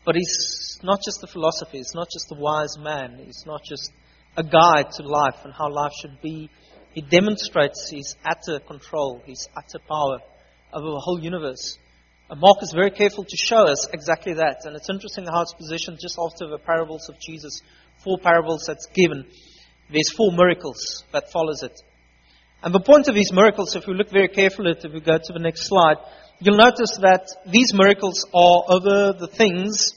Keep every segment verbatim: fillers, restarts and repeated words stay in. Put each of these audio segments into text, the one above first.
But He's not just a philosopher. He's not just a wise man. He's not just a guide to life and how life should be. He demonstrates His utter control, His utter power over the whole universe. And Mark is very careful to show us exactly that. And it's interesting how it's positioned just after the parables of Jesus. Four parables that's given. There's four miracles that follows it. And the point of these miracles, if we look very carefully, if we go to the next slide, you'll notice that these miracles are over the things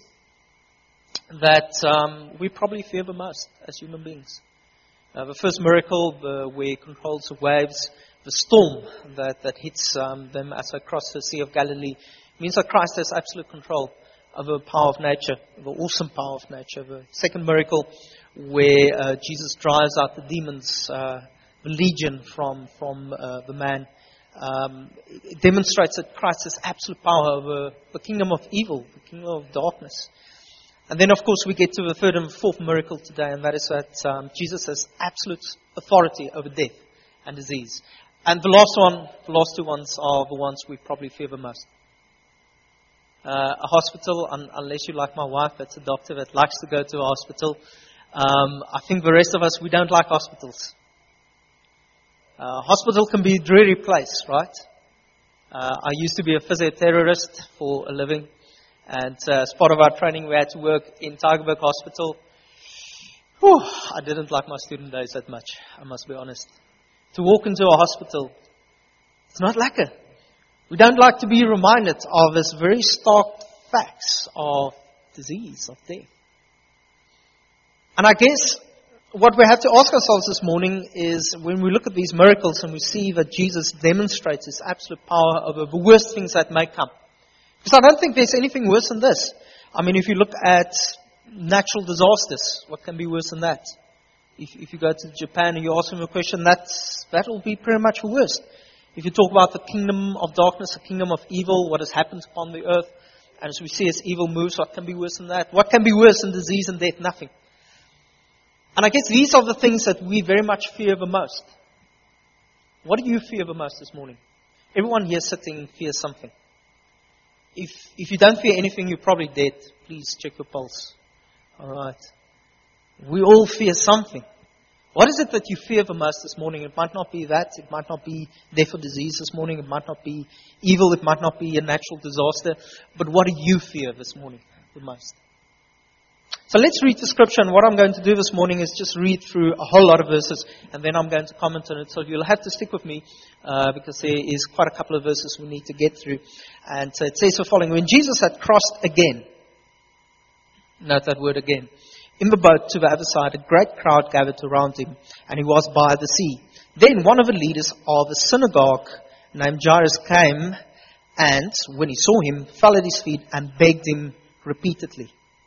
that um, we probably fear the most as human beings. Uh, the first miracle, the, where He controls the waves, the storm that, that hits um, them as they cross the Sea of Galilee, means that Christ has absolute control over the power of nature, the awesome power of nature. The second miracle, where uh, Jesus drives out the demons, uh, the legion from, from uh, the man, um, it demonstrates that Christ has absolute power over the kingdom of evil, the kingdom of darkness. And then, of course, we get to the third and fourth miracle today, and that is that um, Jesus has absolute authority over death and disease. And the last one, the last two ones are the ones we probably fear the most. Uh, a hospital, un- unless you're like my wife, that's a doctor that likes to go to a hospital. Um, I think the rest of us, we don't like hospitals. Uh, hospital can be a dreary place, right? Uh, I used to be a physiotherapist for a living. And uh, as part of our training, we had to work in Tygerberg Hospital. Whew, I didn't like my student days that much, I must be honest. To walk into a hospital, it's not lekker. We don't like to be reminded of this very stark facts of disease, of death. And I guess what we have to ask ourselves this morning is when we look at these miracles and we see that Jesus demonstrates His absolute power over the worst things that may come. Because I don't think there's anything worse than this. I mean, if you look at natural disasters, what can be worse than that? If, if you go to Japan and you ask them a question, that's, that will be pretty much the worst. If you talk about the kingdom of darkness, the kingdom of evil, what has happened upon the earth, and as we see as evil moves, what can be worse than that? What can be worse than disease and death? Nothing. And I guess these are the things that we very much fear the most. What do you fear the most this morning? Everyone here sitting fears something. If if you don't fear anything, you're probably dead. Please check your pulse. All right. We all fear something. What is it that you fear the most this morning? It might not be that. It might not be death or disease this morning. It might not be evil. It might not be a natural disaster. But what do you fear this morning the most? So let's read the scripture. And what I'm going to do this morning is just read through a whole lot of verses. And then I'm going to comment on it. So you'll have to stick with me uh, because there is quite a couple of verses we need to get through. And so it says the following. When Jesus had crossed again, note that word again, in the boat to the other side, a great crowd gathered around Him, and He was by the sea. Then one of the leaders of the synagogue named Jairus came, and when he saw Him, fell at His feet and begged Him repeatedly.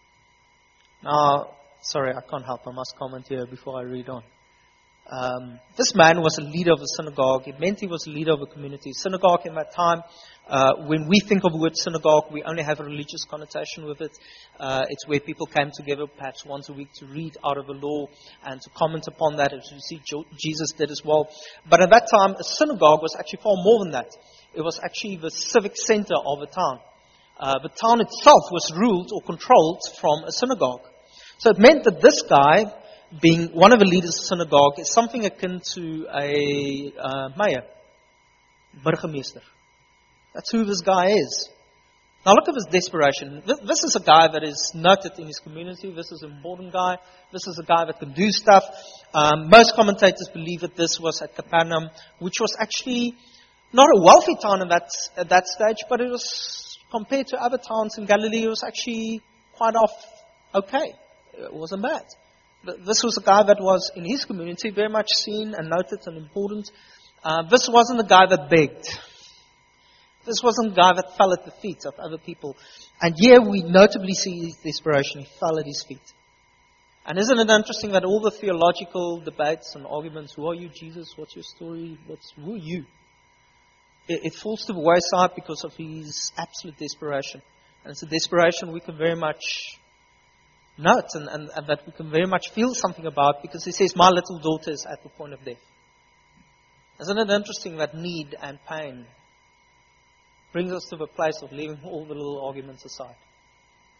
Now, sorry, I can't help. I must comment here before I read on. Um, this man was a leader of the synagogue. It meant he was a leader of a community. Synagogue in that time, uh, when we think of the word synagogue, we only have a religious connotation with it. Uh, it's where people came together perhaps once a week to read out of the law and to comment upon that, as we see Jesus did as well. But at that time, a synagogue was actually far more than that. It was actually the civic center of a town. Uh, the town itself was ruled or controlled from a synagogue. So it meant that this guy, being one of the leaders of the synagogue, is something akin to a uh, mayor, burgemeester. That's who this guy is. Now look at his desperation. This, this is a guy that is noted in his community. This is an important guy. This is a guy that can do stuff. Um, most commentators believe that this was at Capernaum, which was actually not a wealthy town at that, at that stage, but it was, compared to other towns in Galilee, it was actually quite off okay. It wasn't bad. This was a guy that was, in his community, very much seen and noted and important. Uh, this wasn't a guy that begged. This wasn't a guy that fell at the feet of other people. And here we notably see his desperation. He fell at His feet. And isn't it interesting that all the theological debates and arguments, who are you, Jesus? What's your story? What's, who are you? It, it falls to the wayside because of his absolute desperation. And it's a desperation we can very much note and, and, and that we can very much feel something about, because He says, my little daughter is at the point of death. Isn't it interesting that need and pain brings us to the place of leaving all the little arguments aside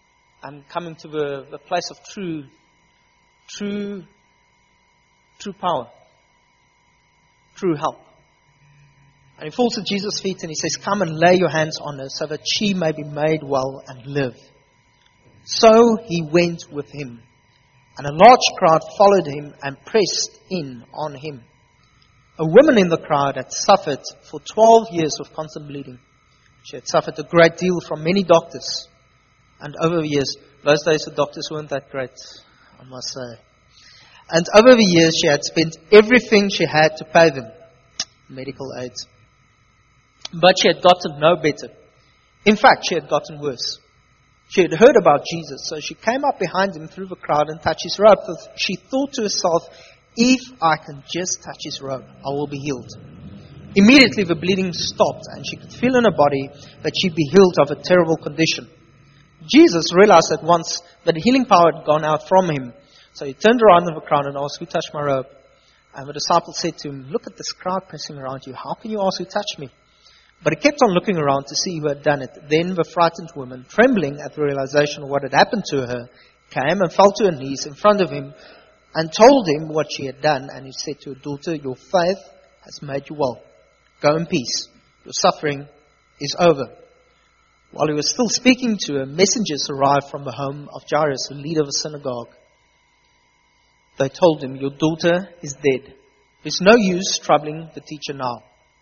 I'm coming to the, the place of true, true, true power, true help. And he falls at Jesus' feet and he says, come and lay your hands on her so that she may be made well and live. So he went with him. And a large crowd followed him and pressed in on him. A woman in the crowd had suffered for twelve years of constant bleeding. She had suffered a great deal from many doctors. And over the years, those days the doctors weren't that great, I must say. And over the years she had spent everything she had to pay them. Medical aids. But she had gotten no better. In fact, she had gotten worse. She had heard about Jesus, so she came up behind him through the crowd and touched his robe. She thought to herself, if I can just touch his robe, I will be healed. Immediately the bleeding stopped and she could feel in her body that she'd be healed of a terrible condition. Jesus realized at once that the healing power had gone out from him. So he turned around in the crowd and asked, who touched my robe? And the disciples said to him, look at this crowd pressing around you. How can you ask who touched me? But he kept on looking around to see who had done it. Then the frightened woman, trembling at the realization of what had happened to her, came and fell to her knees in front of him and told him what she had done. And he said to her, daughter, your faith has made you well. Go in peace. Your suffering is over. While he was still speaking to her, messengers arrived from the home of Jairus, the leader of the synagogue. They told him, your daughter is dead. There's no use troubling the teacher now.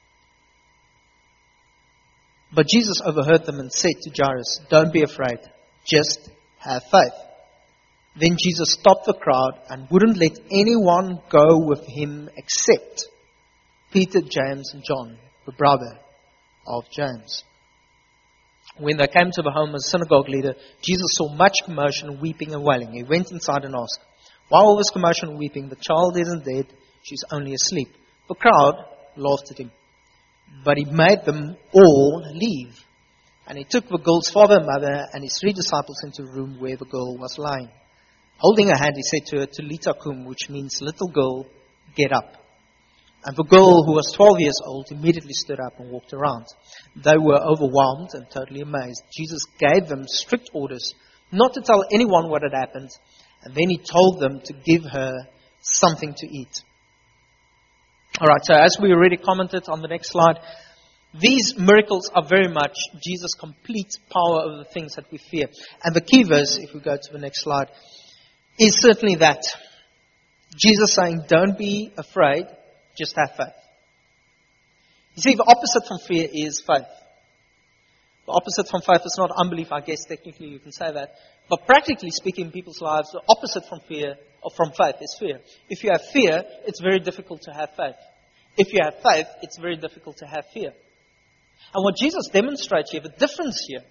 But Jesus overheard them and said to Jairus, don't be afraid, just have faith. Then Jesus stopped the crowd and wouldn't let anyone go with him except Peter, James, and John, the brother of James. When they came to the home of the synagogue leader, Jesus saw much commotion, weeping and wailing. He went inside and asked, why all this commotion and weeping? The child isn't dead, she's only asleep. The crowd laughed at him. But he made them all leave. And he took the girl's father and mother and his three disciples into the room where the girl was lying. Holding her hand, he said to her, Talita kum, which means, little girl, get up. And the girl, who was twelve years old, immediately stood up and walked around. They were overwhelmed and totally amazed. Jesus gave them strict orders not to tell anyone what had happened. And then he told them to give her something to eat. All right, so as we already commented on the next slide, these miracles are very much Jesus' complete power over the things that we fear. And the key verse, if we go to the next slide, is certainly that. Jesus saying, don't be afraid, just have faith. You see, the opposite from fear is faith. The opposite from faith is not unbelief, I guess technically you can say that. But practically speaking in people's lives, the opposite from fear or from faith is fear. If you have fear, it's very difficult to have faith. If you have faith, it's very difficult to have fear. And what Jesus demonstrates here, the difference here,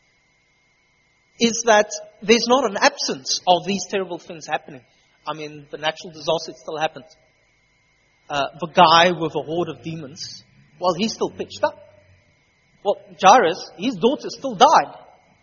is that there's not an absence of these terrible things happening. I mean, the natural disaster still happened. Uh, the guy with a horde of demons, well, he's still pitched up. Well, Jairus, his daughter still died.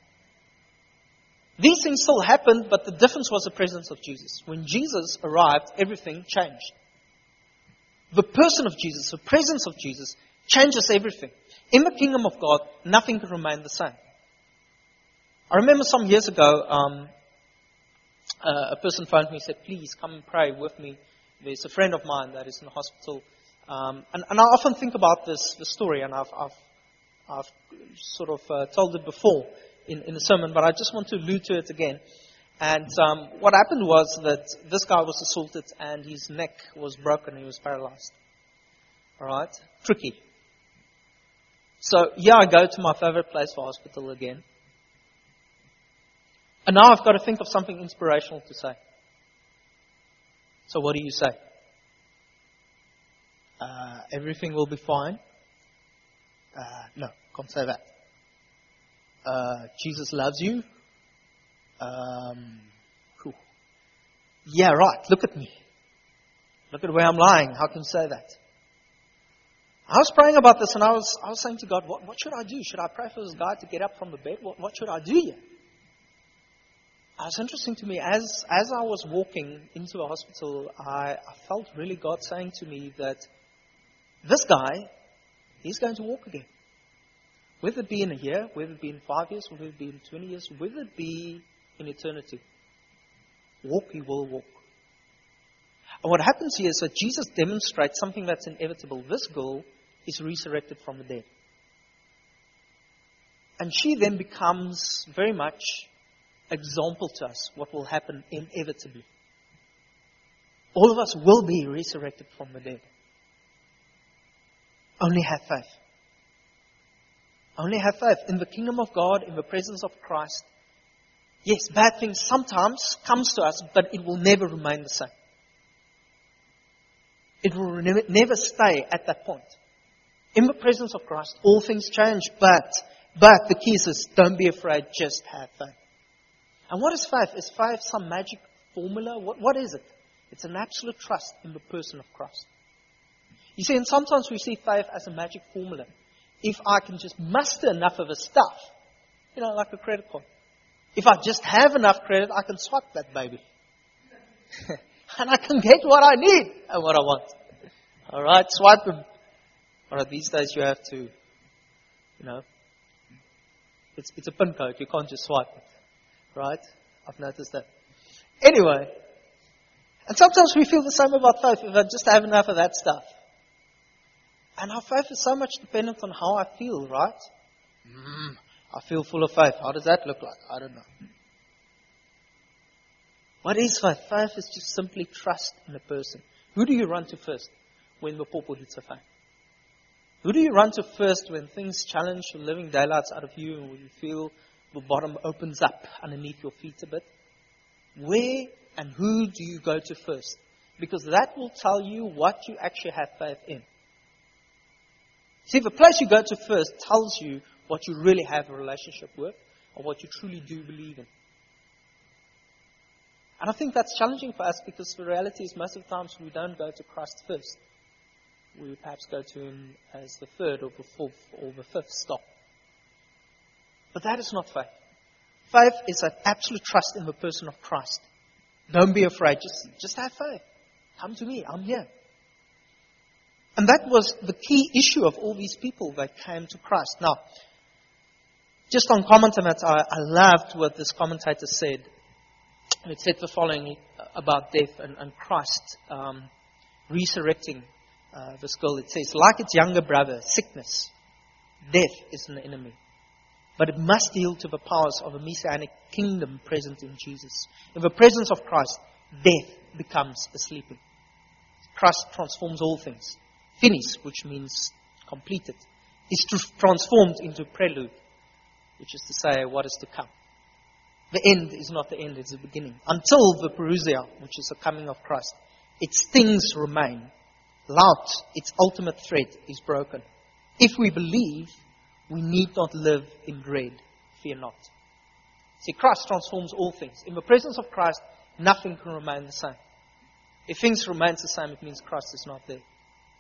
These things still happened, but the difference was the presence of Jesus. When Jesus arrived, everything changed. The person of Jesus, the presence of Jesus, changes everything. In the kingdom of God, nothing can remain the same. I remember some years ago, um, uh, a person phoned me and said, please come and pray with me. There's a friend of mine that is in the hospital. Um, and, and I often think about this, this story, and I've, I've, I've sort of uh, told it before in, in the sermon, but I just want to allude to it again. And um, what happened was that this guy was assaulted and his neck was broken and he was paralyzed. All right? Tricky. So, yeah, I go to my favorite place for hospital again. And now I've got to think of something inspirational to say. So what do you say? Uh, everything will be fine? Uh, no, can't say that. Uh, Jesus loves you? Um, whew. Yeah, right, look at me. Look at where I'm lying. How can you say that? I was praying about this and I was I was saying to God, what, what should I do? Should I pray for this guy to get up from the bed? What, what should I do here? It was interesting to me, as as I was walking into a hospital, I, I felt really God saying to me that this guy, he's going to walk again. Whether it be in a year, whether it be in five years, whether it be in twenty years, whether it be in eternity. Walk, he will walk. And what happens here is that Jesus demonstrates something that's inevitable. This girl is resurrected from the dead. And she then becomes very much example to us what will happen inevitably. All of us will be resurrected from the dead. Only have faith. Only have faith in the kingdom of God, in the presence of Christ. Yes, bad things sometimes comes to us, but it will never remain the same. It will never, never stay at that point. In the presence of Christ, all things change, but but the key is this, don't be afraid, just have faith. And what is faith? Is faith some magic formula? What, what is it? It's an absolute trust in the person of Christ. You see, and sometimes we see faith as a magic formula. If I can just muster enough of the stuff, you know, like a credit card. If I just have enough credit, I can swipe that baby. And I can get what I need and what I want. All right, swipe them. All right, these days you have to, you know, it's it's a PIN code. You can't just swipe it. Right? I've noticed that. Anyway, and sometimes we feel the same about faith. If I just have enough of that stuff. And our faith is so much dependent on how I feel, right? Mm, I feel full of faith. How does that look like? I don't know. What is faith? Faith is just simply trust in a person. Who do you run to first when the popo hits a faith? Who do you run to first when things challenge your living daylights out of you and when you feel the bottom opens up underneath your feet a bit? Where and who do you go to first? Because that will tell you what you actually have faith in. See, the place you go to first tells you what you really have a relationship with or what you truly do believe in. And I think that's challenging for us because the reality is most of the times we don't go to Christ first. We perhaps go to Him as the third or the fourth or the fifth stop. But that is not faith. Faith is an absolute trust in the person of Christ. Don't be afraid. Just, just have faith. Come to me. I'm here. And that was the key issue of all these people that came to Christ. Now, just on comment on that, I, I loved what this commentator said. It said the following about death and, and Christ um, resurrecting uh, this girl. It says, like its younger brother, sickness, death is an enemy. But it must yield to the powers of a messianic kingdom present in Jesus. In the presence of Christ, death becomes a sleeping. Christ transforms all things. Finis, which means completed, is transformed into prelude, which is to say what is to come. The end is not the end, it's the beginning. Until the parousia, which is the coming of Christ, its things remain. Lout, its ultimate thread, is broken. If we believe, we need not live in dread. Fear not. See, Christ transforms all things. In the presence of Christ, nothing can remain the same. If things remain the same, it means Christ is not there.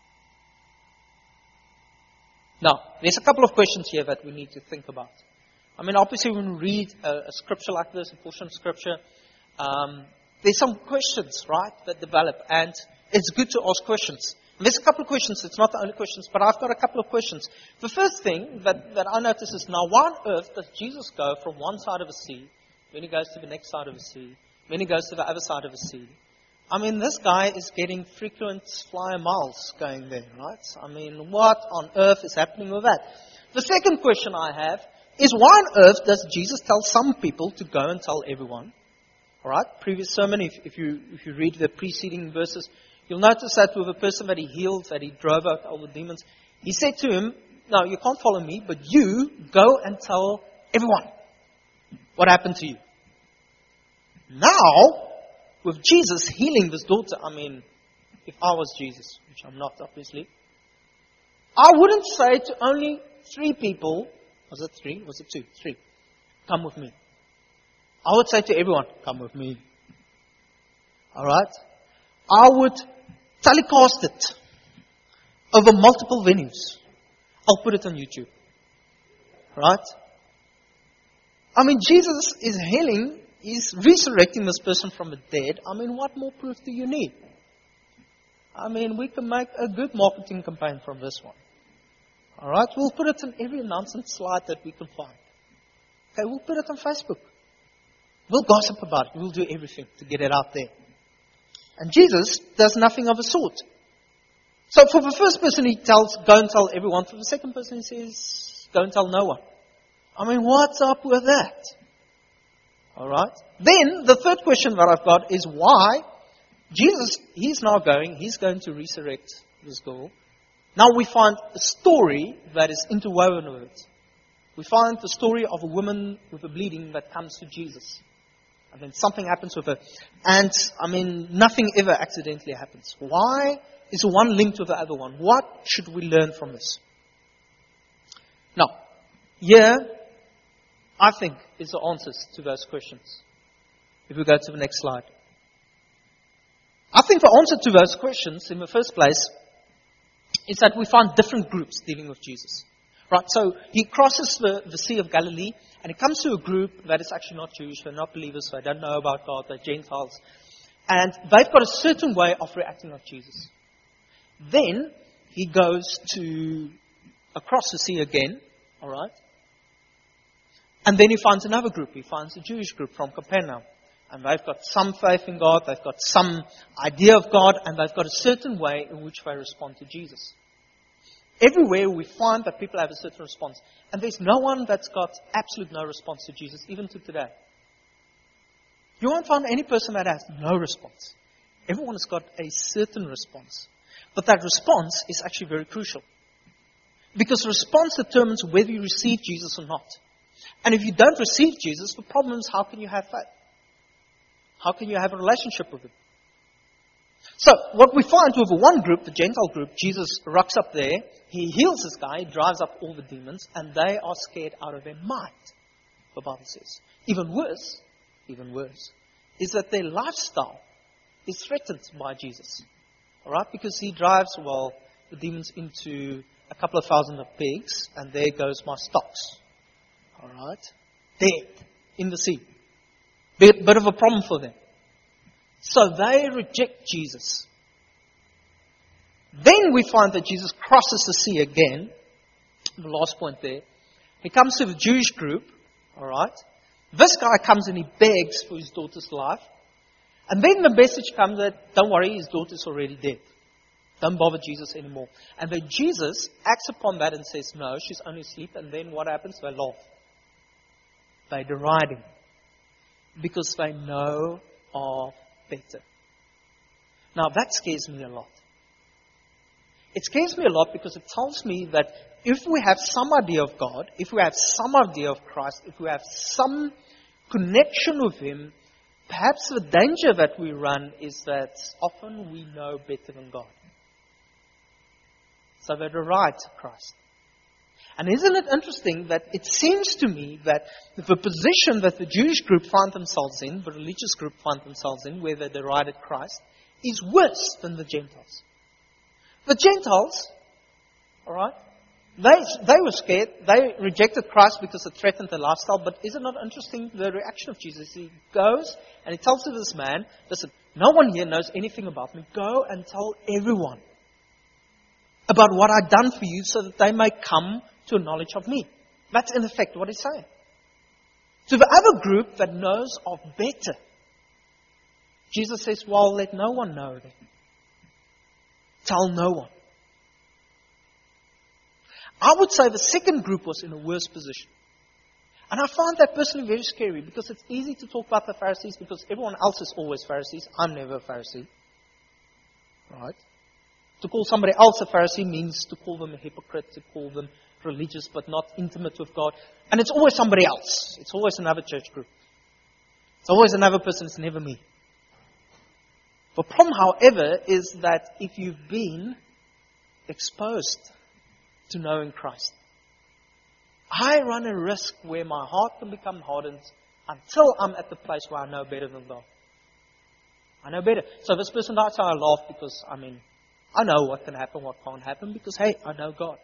Now, there's a couple of questions here that we need to think about. I mean, obviously, when we read a, a scripture like this, a portion of scripture, um, there's some questions, right, that develop. And it's good to ask questions. And there's a couple of questions. It's not the only questions, but I've got a couple of questions. The first thing that, that I notice is, now, why on earth does Jesus go from one side of the sea, then he goes to the next side of the sea, then he goes to the other side of the sea? I mean, this guy is getting frequent flyer miles going there, right? I mean, what on earth is happening with that? The second question I have is, why on earth does Jesus tell some people to go and tell everyone? All right, previous sermon, if, if you if you read the preceding verses, you'll notice that with the person that he healed, that he drove out all the demons, he said to him, no, you can't follow me, but you go and tell everyone what happened to you. Now, with Jesus healing this daughter, I mean, if I was Jesus, which I'm not, obviously, I wouldn't say to only three people, was it three? Was it two? Three. Come with me. I would say to everyone, come with me. Alright? I would telecast it over multiple venues. I'll put it on YouTube. Right? I mean, Jesus is healing, He's resurrecting this person from the dead. I mean, what more proof do you need? I mean, we can make a good marketing campaign from this one. Alright, we'll put it on every announcement slide that we can find. Okay, we'll put it on Facebook. We'll gossip about it. We'll do everything to get it out there. And Jesus does nothing of the sort. So for the first person, he tells, go and tell everyone. For the second person, he says, go and tell no one. I mean, what's up with that? All right. Then the third question that I've got is why Jesus, he's now going, he's going to resurrect this girl. Now we find a story that is interwoven with it. We find the story of a woman with a bleeding that comes to Jesus. And then something happens with her. And, I mean, nothing ever accidentally happens. Why is one linked with the other one? What should we learn from this? Now, here, I think, is the answers to those questions. If we go to the next slide. I think the answer to those questions, in the first place, is that we find different groups dealing with Jesus. Right, so he crosses the, the Sea of Galilee, and he comes to a group that is actually not Jewish, they're not believers, they don't know about God, they're Gentiles. And they've got a certain way of reacting of Jesus. Then he goes to across the sea again, all right? And then he finds another group. He finds a Jewish group from Capernaum. And they've got some faith in God, they've got some idea of God, and they've got a certain way in which they respond to Jesus. Everywhere we find that people have a certain response. And there's no one that's got absolute no response to Jesus, even to today. You won't find any person that has no response. Everyone has got a certain response. But that response is actually very crucial. Because response determines whether you receive Jesus or not. And if you don't receive Jesus, the problem is how can you have faith? How can you have a relationship with Him? So, what we find with the one group, the Gentile group, Jesus rocks up there, He heals this guy, He drives up all the demons, and they are scared out of their mind, the Bible says. Even worse, even worse, is that their lifestyle is threatened by Jesus. Alright? Because He drives, well, the demons into a couple of thousand of pigs, and there goes my stocks. Alright? Dead in the sea. Bit, bit of a problem for them. So they reject Jesus. Then we find that Jesus crosses the sea again. The last point there. He comes to the Jewish group. Alright. This guy comes and he begs for his daughter's life. And then the message comes that, don't worry, his daughter's already dead. Don't bother Jesus anymore. And then Jesus acts upon that and says, no, she's only asleep. And then what happens? They laugh. They deride Him. Because they know of better. Now that scares me a lot. It scares me a lot because it tells me that if we have some idea of God, if we have some idea of Christ, if we have some connection with Him, perhaps the danger that we run is that often we know better than God. So they deride Christ. And isn't it interesting that it seems to me that the position that the Jewish group find themselves in, the religious group find themselves in, where they derided Christ, is worse than the Gentiles. The Gentiles, alright, they, they were scared. They rejected Christ because it threatened their lifestyle. But is it not interesting, the reaction of Jesus? He goes and He tells to this man, listen, no one here knows anything about me. Go and tell everyone about what I've done for you so that they may come to a knowledge of me. That's in effect what He's saying. To the other group that knows of better, Jesus says, well, let no one know then. Tell no one. I would say the second group was in a worse position. And I find that personally very scary because it's easy to talk about the Pharisees because everyone else is always Pharisees. I'm never a Pharisee. Right? To call somebody else a Pharisee means to call them a hypocrite, to call them religious but not intimate with God. And it's always somebody else. It's always another church group. It's always another person. It's never me. The problem, however, is that if you've been exposed to knowing Christ, I run a risk where my heart can become hardened until I'm at the place where I know better than God. I know better. So this person dies, so I laugh because, I mean, I know what can happen, what can't happen, because, hey, I know God.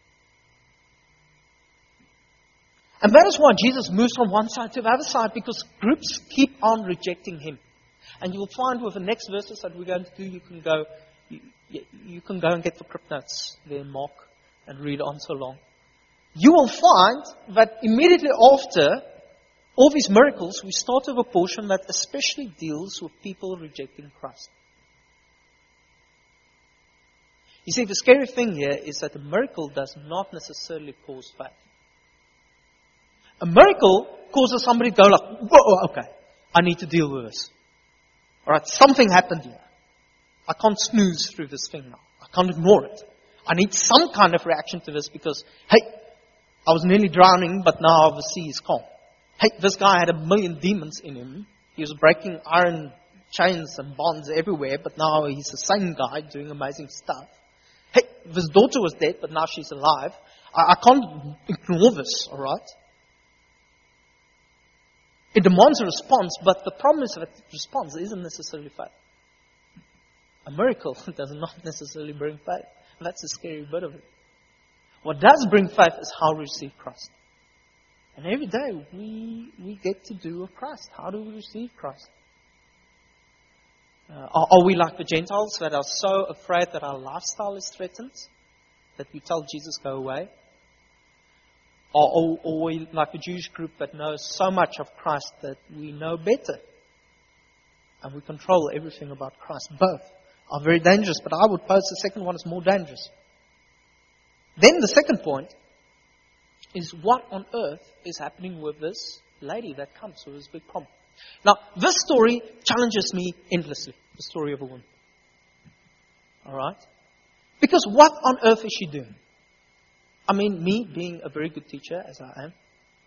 And that is why Jesus moves from one side to the other side, because groups keep on rejecting Him. And you'll find with the next verses that we're going to do, you can go, you, you can go and get the crypt notes there, Mark, and read on so long. You will find that immediately after all these miracles, we start with a portion that especially deals with people rejecting Christ. You see, the scary thing here is that a miracle does not necessarily cause faith. A miracle causes somebody to go like, whoa, okay, I need to deal with this. Alright, something happened here. I can't snooze through this thing now. I can't ignore it. I need some kind of reaction to this because, hey, I was nearly drowning, but now the sea is calm. Hey, this guy had a million demons in him. He was breaking iron chains and bonds everywhere, but now he's the same guy doing amazing stuff. Hey, this daughter was dead, but now she's alive. I, I can't ignore this, alright? It demands a response, but the problem is that the response isn't necessarily faith. A miracle does not necessarily bring faith. That's the scary bit of it. What does bring faith is how we receive Christ. And every day we we get to do with Christ. How do we receive Christ? Uh, are, are we like the Gentiles that are so afraid that our lifestyle is threatened that we tell Jesus, go away? Or, or, or are we like the Jewish group that knows so much of Christ that we know better? And we control everything about Christ. Both are very dangerous, but I would pose the second one is more dangerous. Then the second point is what on earth is happening with this lady that comes with this big problem. Now, this story challenges me endlessly, the story of a woman. Alright? Because what on earth is she doing? I mean, me being a very good teacher, as I am,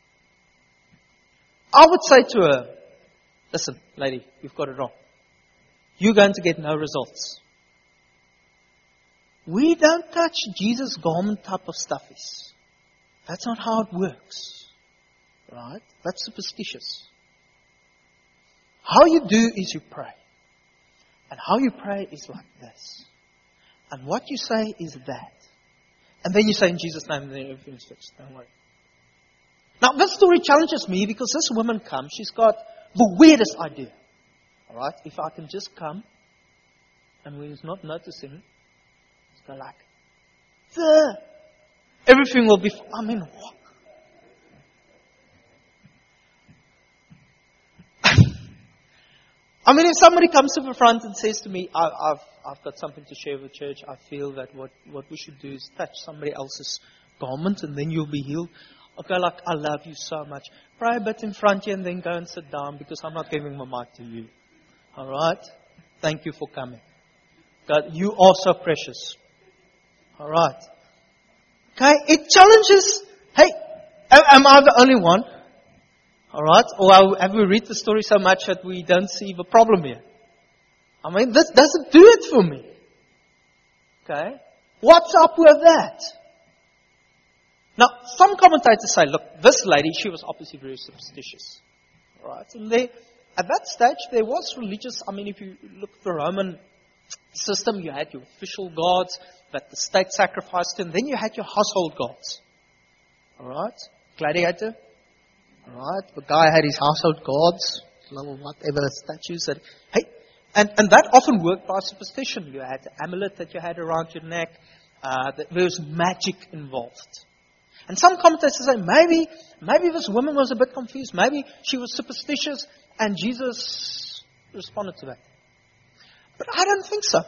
I would say to her, listen, lady, you've got it wrong. You're going to get no results. We don't touch Jesus' garment type of stuffies. That's not how it works. Right? That's superstitious. How you do is you pray. And how you pray is like this. And what you say is that. And then you say in Jesus' name, and then everything's fixed. Don't worry. Now, this story challenges me because this woman comes. She's got the weirdest idea. Alright? If I can just come, and when he's not noticing, just go like, the everything will be, I mean, what? I mean, if somebody comes to the front and says to me, I, I've I've got something to share with church, I feel that what, what we should do is touch somebody else's garment and then you'll be healed. Okay, like, I love you so much. Pray a bit in front here and then go and sit down because I'm not giving my mic to you. Alright? Thank you for coming. God, you are so precious. Alright. Okay, it challenges, hey, am I the only one? Alright? Or have we read the story so much that we don't see the problem here? I mean, this doesn't do it for me. Okay? What's up with that? Now, some commentators say, look, this lady, she was obviously very superstitious. Alright? And they, at that stage, there was religious, I mean, if you look at the Roman system, you had your official gods that the state sacrificed to, and then you had your household gods. Alright? Gladiator. Alright? The guy had his household gods, little whatever statues that, hey, and, and that often worked by superstition. You had the amulet that you had around your neck. Uh, there was magic involved. And some commentators say, maybe, maybe this woman was a bit confused. Maybe she was superstitious and Jesus responded to that. But I don't think so.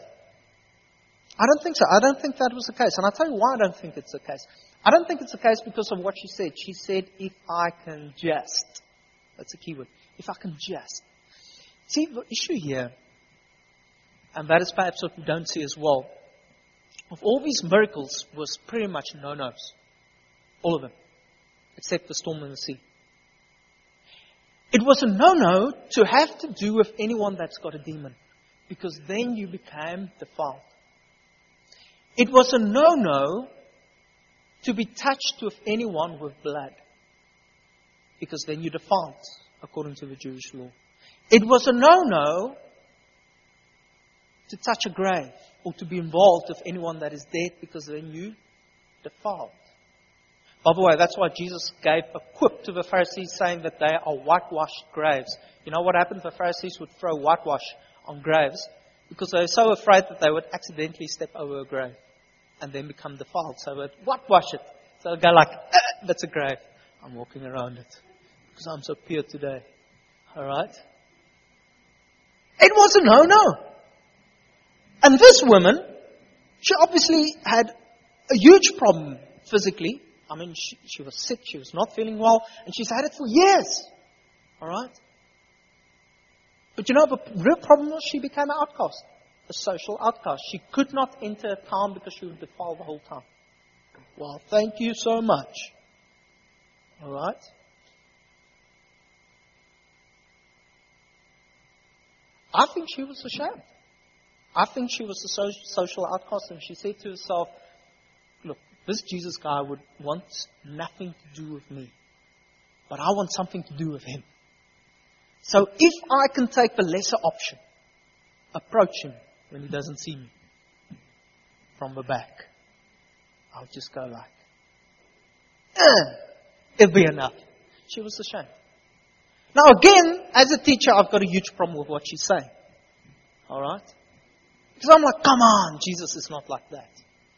I don't think so. I don't think that was the case. And I'll tell you why I don't think it's the case. I don't think it's the case because of what she said. She said, if I can just. That's a key word. If I can just. See, the issue here, and that is perhaps what we don't see as well, of all these miracles was pretty much no-nos. All of them. Except the storm in the sea. It was a no-no to have to do with anyone that's got a demon. Because then you became defiled. It was a no-no to be touched with anyone with blood. Because then you defiled, according to the Jewish law. It was a no-no to touch a grave or to be involved with anyone that is dead because then you defiled. By the way, that's why Jesus gave a quip to the Pharisees saying that they are whitewashed graves. You know what happened? The Pharisees would throw whitewash on graves because they were so afraid that they would accidentally step over a grave and then become defiled. So they would whitewash it. So they'd go like, eh, that's a grave. I'm walking around it. because I'm so pure today. All right? It was a no-no. And this woman, she obviously had a huge problem physically. I mean, she, she was sick, she was not feeling well, and she's had it for years. All right? But you know, the real problem was she became an outcast, a social outcast. She could not enter a town because she would defile the whole town. Well, thank you so much. All right? I think she was ashamed. I think she was a so- social outcast, and she said to herself, look, this Jesus guy would want nothing to do with me, but I want something to do with him. So if I can take the lesser option, approach him when he doesn't see me from the back, I'll just go like, eh, it'll be enough. She was ashamed. Now again, as a teacher, I've got a huge problem with what she's saying. All right? Because I'm like, come on, Jesus is not like that.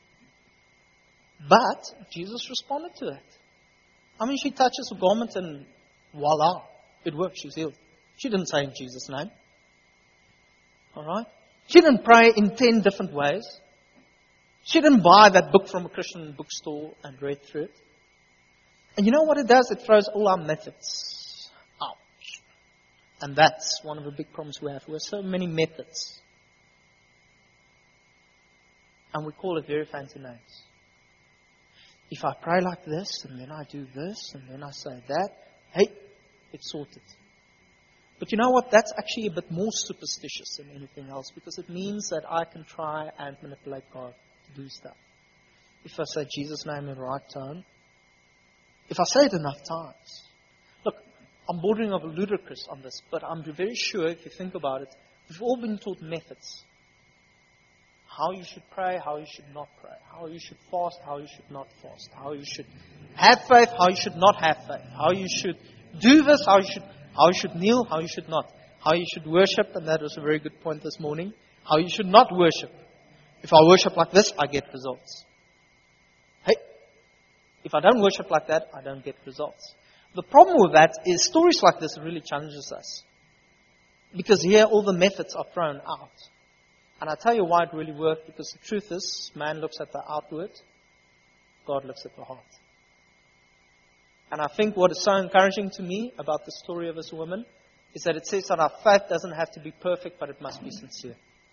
But Jesus responded to it. I mean, she touches the garment and voila, it works, she's healed. She didn't say in Jesus' name. All right? She didn't pray in ten different ways. She didn't buy that book from a Christian bookstore and read through it. And you know what it does? It throws all our methods out. And that's one of the big problems we have. We have so many methods. And we call it very fancy names. If I pray like this, and then I do this, and then I say that, hey, it's sorted. But you know what? That's actually a bit more superstitious than anything else, because it means that I can try and manipulate God to do stuff. If I say Jesus' name in the right tone, if I say it enough times. Look, I'm bordering on ludicrous on this, but I'm very sure if you think about it, we've all been taught methods. How you should pray, how you should not pray. How you should fast, how you should not fast. How you should have faith, how you should not have faith. How you should do this, how you should how you should kneel, how you should not. How you should worship, and that was a very good point this morning. How you should not worship. If I worship like this, I get results. Hey, if I don't worship like that, I don't get results. The problem with that is stories like this really challenges us. Because here all the methods are thrown out. And I'll tell you why it really worked, because the truth is, man looks at the outward, God looks at the heart. And I think what is so encouraging to me about the story of this woman is that it says that our faith doesn't have to be perfect, but it must be sincere.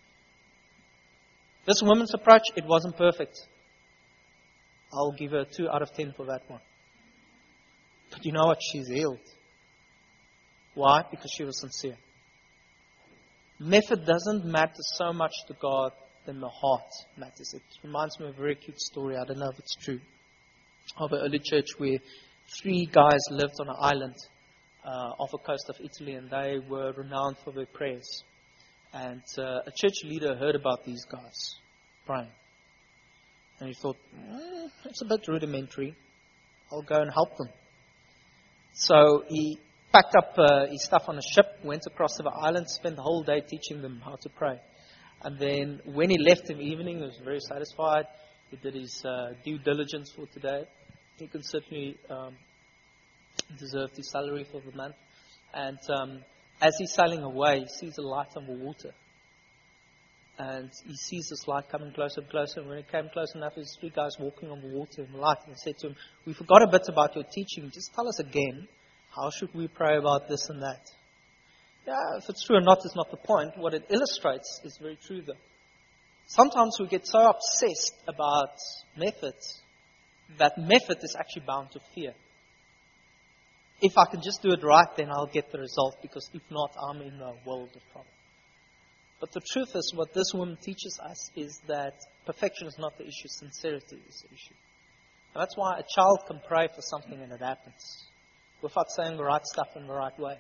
This woman's approach, it wasn't perfect. I'll give her a two out of ten for that one. But you know what? She's healed. Why? Because she was sincere. Method doesn't matter so much to God than the heart matters. It reminds me of a very cute story. I don't know if it's true. Of an early church where three guys lived on an island uh, off the coast of Italy, and they were renowned for their prayers. And uh, a church leader heard about these guys praying. And he thought, mm, it's a bit rudimentary. I'll go and help them. So he packed up uh, his stuff on a ship, went across to the island, spent the whole day teaching them how to pray. And then when he left in the evening, he was very satisfied. He did his uh, due diligence for today. He can certainly um, deserve his salary for the month. And um, as he's sailing away, he sees a light on the water. And he sees this light coming closer and closer. And when it came close enough, there's three guys walking on the water in the light. And he said to him, we forgot a bit about your teaching. Just tell us again, how should we pray about this and that? Yeah, if it's true or not is not the point. What it illustrates is very true though. Sometimes we get so obsessed about methods that method is actually bound to fear. If I can just do it right, then I'll get the result, because if not, I'm in a world of trouble. But the truth is, what this woman teaches us is that perfection is not the issue, sincerity is the issue. And that's why a child can pray for something and it happens, without saying the right stuff in the right way.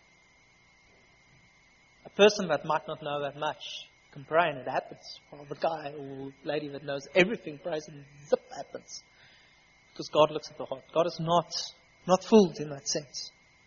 A person that might not know that much can pray and it happens. While the guy or lady that knows everything prays and zip happens. Because God looks at the heart. God is not, not fooled in that sense.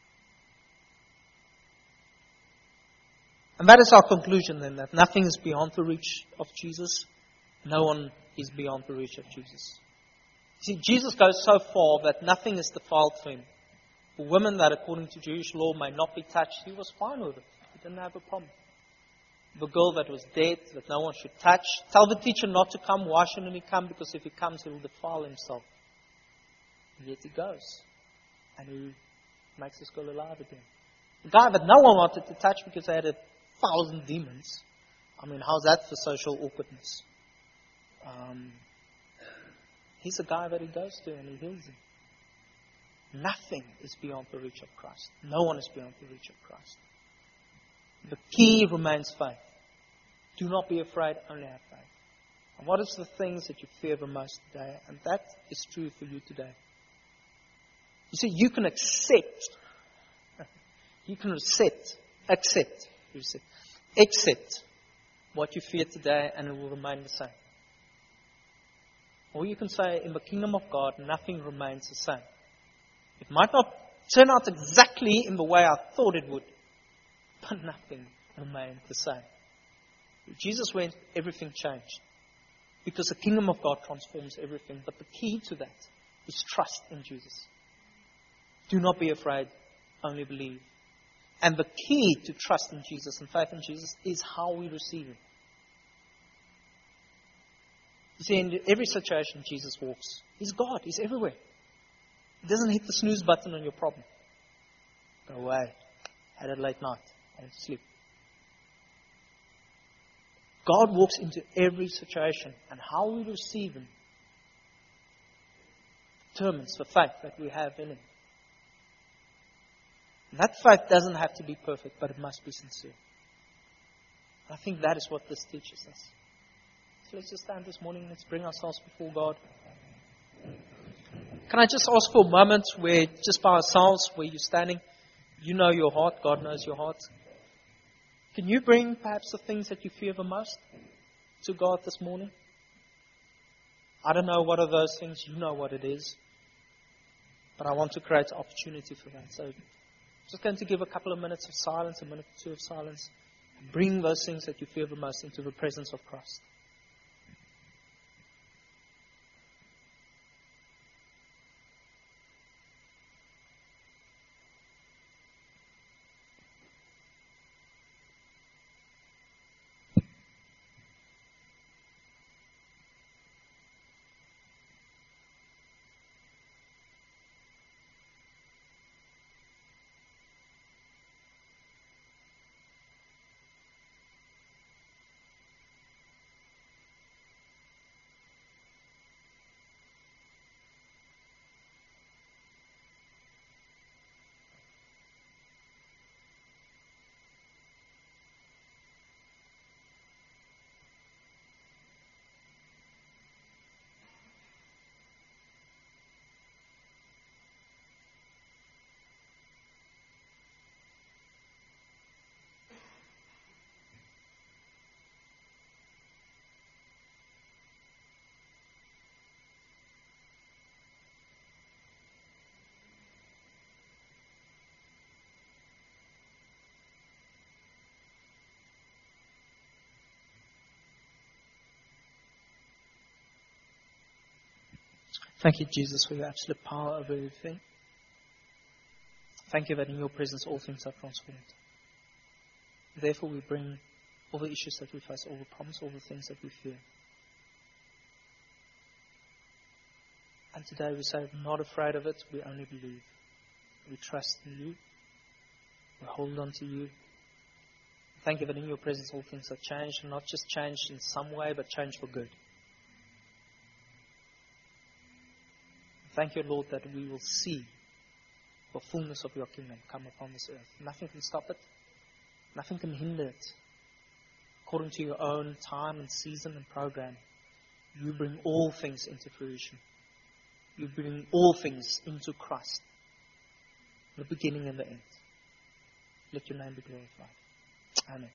And that is our conclusion then, that nothing is beyond the reach of Jesus. No one is beyond the reach of Jesus. See, Jesus goes so far that nothing is defiled for him. For women that according to Jewish law may not be touched, he was fine with it. He didn't have a problem. The girl that was dead, that no one should touch, tell the teacher not to come. Why shouldn't he come? Because if he comes, he will defile himself. And yet he goes. And he makes this girl alive again. The guy that no one wanted to touch because they had a thousand demons. I mean, how's that for social awkwardness? Um, he's a guy that he goes to and he heals him. Nothing is beyond the reach of Christ. No one is beyond the reach of Christ. The key remains faith. Do not be afraid, only have faith. And what is the things that you fear the most today? And that is true for you today. You see, you can accept, you can accept, accept, accept what you fear today and it will remain the same. Or you can say, in the kingdom of God, nothing remains the same. It might not turn out exactly in the way I thought it would, but nothing remained the same. Jesus went, everything changed. Because the kingdom of God transforms everything. But the key to that is trust in Jesus. Do not be afraid, only believe. And the key to trust in Jesus and faith in Jesus is how we receive Him. You see, in every situation Jesus walks. He's God. He's everywhere. He doesn't hit the snooze button on your problem. Go away. Had a late night. I want to sleep. God walks into every situation, and how we receive Him determines the faith that we have in Him. And that faith doesn't have to be perfect, but it must be sincere. I think that is what this teaches us. So let's just stand this morning. Let's bring ourselves before God. Can I just ask for a moment where, just by ourselves, where you're standing, you know your heart, God knows your heart. Can you bring perhaps the things that you fear the most to God this morning? I don't know what are those things. You know what it is. But I want to create opportunity for that. So I'm just going to give a couple of minutes of silence, a minute or two of silence. And bring those things that you fear the most into the presence of Christ. Thank you, Jesus, for your absolute power over everything. Thank you that in your presence all things are transformed. Therefore, we bring all the issues that we face, all the problems, all the things that we fear. And today we say, we're not afraid of it, we only believe. We trust in you. We hold on to you. Thank you that in your presence all things are changed, and not just changed in some way, but changed for good. Thank you, Lord, that we will see the fullness of your kingdom come upon this earth. Nothing can stop it. Nothing can hinder it. According to your own time and season and program, you bring all things into fruition. You bring all things into Christ. The beginning and the end. Let your name be glorified. Amen.